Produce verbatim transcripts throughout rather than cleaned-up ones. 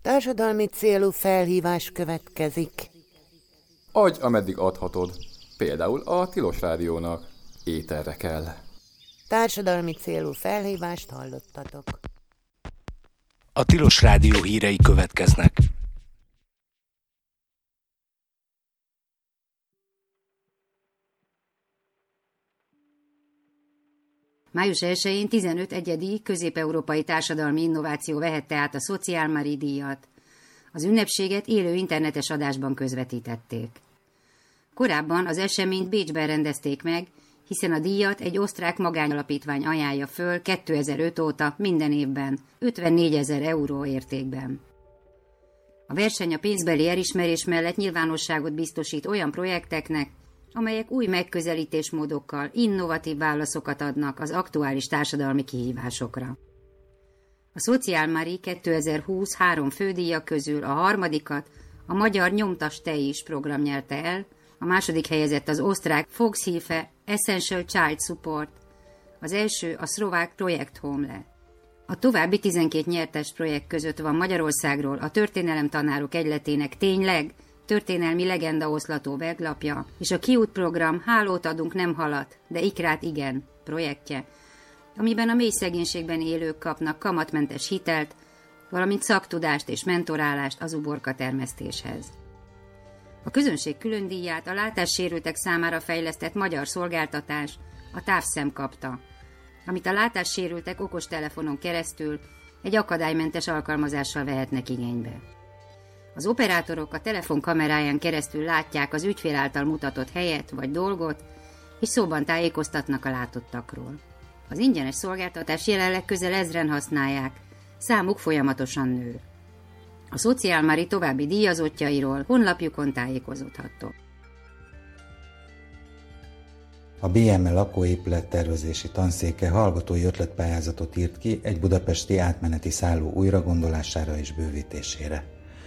Társadalmi célú felhívás következik. Adj, ameddig adhatod. Például a Tilos Rádiónak. Éterre kell. Társadalmi célú felhívást hallottatok. A Tilos Rádió hírei következnek. május elsején tizenöt egyedi közép-európai társadalmi innováció vehette át a Social Mari díjat. Az ünnepséget élő internetes adásban közvetítették. Korábban az eseményt Bécsben rendezték meg, hiszen a díjat egy osztrák magányalapítvány ajánlja föl kétezer-öt óta minden évben, ötvennégyezer euró értékben. A verseny a pénzbeli elismerés mellett nyilvánosságot biztosít olyan projekteknek, amelyek új megközelítésmódokkal innovatív válaszokat adnak az aktuális társadalmi kihívásokra. A Social Mari kétezer-húsz három fődíjak közül a harmadikat a magyar Nyomtas te is program nyerte el, a második helyezett az osztrák Volkshilfe Essential Child Support, az első a szlovák Projekt Home. A további tizenkét nyertes projekt között van Magyarországról a Történelemtanárok Egyletének Tényleg, történelmi legendaoszlató weblapja, és a Kiút program Hálót adunk nem halat, de ikrát igen projektje, amiben a mély szegénységben élők kapnak kamatmentes hitelt, valamint szaktudást és mentorálást az uborka termesztéshez. A közönség külön díját a látássérültek számára fejlesztett magyar szolgáltatás, a Távszem kapta, amit a látássérültek okostelefonon keresztül egy akadálymentes alkalmazással vehetnek igénybe. Az operátorok a telefon kameráján keresztül látják az ügyfél által mutatott helyet vagy dolgot, és szóban tájékoztatnak a látottakról. Az ingyenes szolgáltatás jelenleg közel ezren használják, számuk folyamatosan nő. A Social Mari további díjazottjairól honlapjukon tájékozódhattok. A bé em e lakóépülettervezési tanszéke hallgatói ötletpályázatot írt ki egy budapesti átmeneti szálló újragondolására és bővítésére.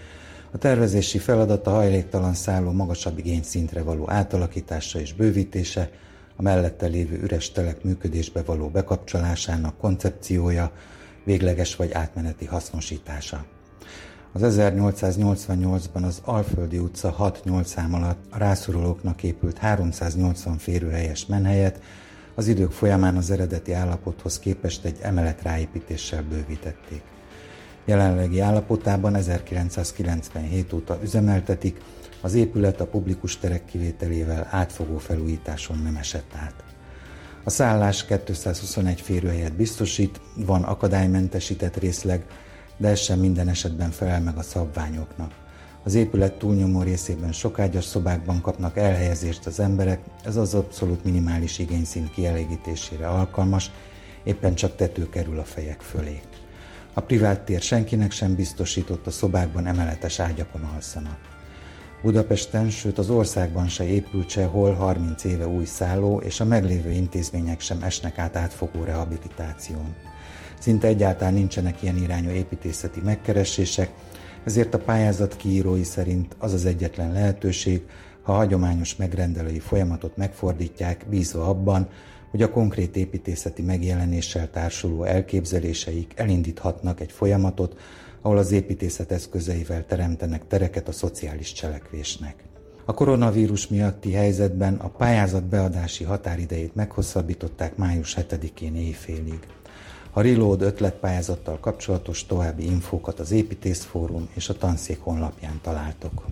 A tervezési feladat a hajléktalan szálló magasabb igényszintre való átalakítása és bővítése, a mellette lévő üres telek működésbe való bekapcsolásának koncepciója, végleges vagy átmeneti hasznosítása. Az ezernyolcszáznyolcvannyolcban az Alföldi utca hat-nyolc szám alatt a rászorulóknak épült háromszáznyolcvan férőhelyes menhelyet az idők folyamán az eredeti állapothoz képest egy emelet ráépítéssel bővítették. Jelenlegi állapotában ezerkilencszázkilencvenhét óta üzemeltetik, az épület a publikus terek kivételével átfogó felújításon nem esett át. A szállás kétszázhuszonegy férőhelyet biztosít, van akadálymentesített részleg, de ez sem minden esetben felel meg a szabványoknak. Az épület túlnyomó részében sokágyas szobákban kapnak elhelyezést az emberek, ez az abszolút minimális igényszint kielégítésére alkalmas, éppen csak tető kerül a fejek fölé. A privát tér senkinek sem biztosított, a szobákban emeletes ágyakon alszanak. Budapesten, sőt az országban se épült sehol harminc éve új szálló, és a meglévő intézmények sem esnek át átfogó rehabilitáción. Szinte egyáltalán nincsenek ilyen irányú építészeti megkeresések, ezért a pályázat kiírói szerint az az egyetlen lehetőség, ha a hagyományos megrendelői folyamatot megfordítják, bízva abban, hogy a konkrét építészeti megjelenéssel társuló elképzeléseik elindíthatnak egy folyamatot, ahol az építészet eszközeivel teremtenek tereket a szociális cselekvésnek. A koronavírus miatti helyzetben a pályázat beadási határidejét meghosszabbították május hetedikén éjfélig. A Reload ötletpályázattal kapcsolatos további infókat az Építészfórum és a tanszék honlapján találtok.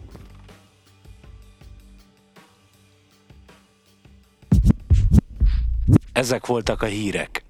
Ezek voltak a hírek.